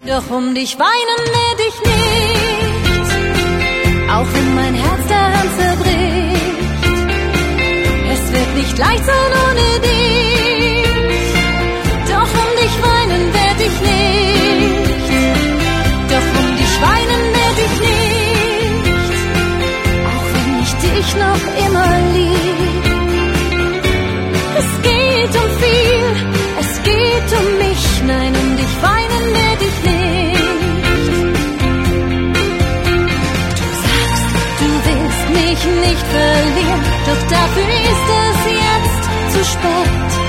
Doch um dich weinen werd ich nicht, auch wenn mein Herz daran zerbricht. Es wird nicht leicht sein ohne dich, doch um dich weinen werd ich nicht, doch um dich weinen werd ich nicht, auch wenn ich dich noch immer lieb. Es geht um viel, es geht um mich, nein, um dich weinen werd ich nicht. Du sagst, du willst mich nicht verlieren, doch dafür ist es jetzt zu spät.